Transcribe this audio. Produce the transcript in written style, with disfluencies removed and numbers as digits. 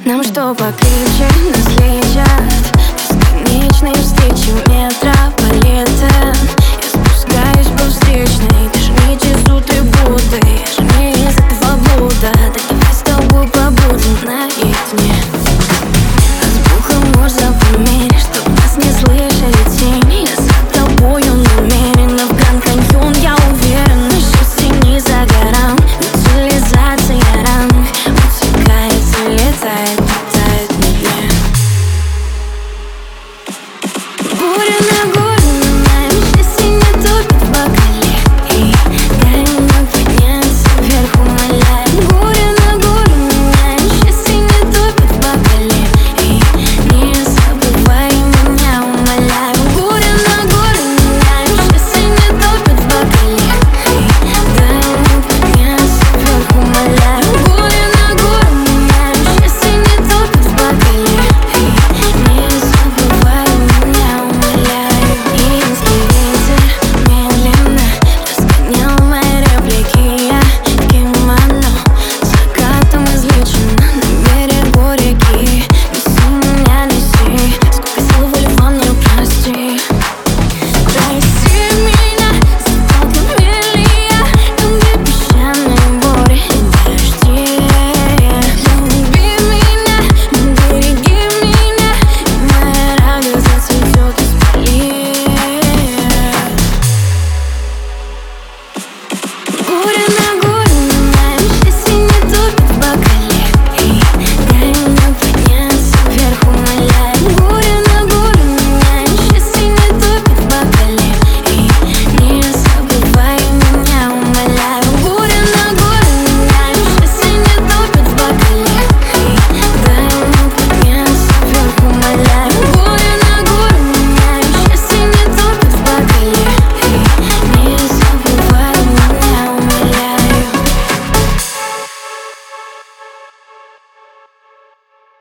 Нам что покрепче нас лечат бесконечные встречи метрополитен. Я спускаюсь по встречной, даже не часут и будто я же не из этого блуда. Так давай с тобой побудем наедине. А с бухом можно померить, чтоб нас не слышали тени. Я за тобою намерена в Гранд-Каньон, я уверена, счастье не за горам. Ведь цивилизация ранг утекает, залетает.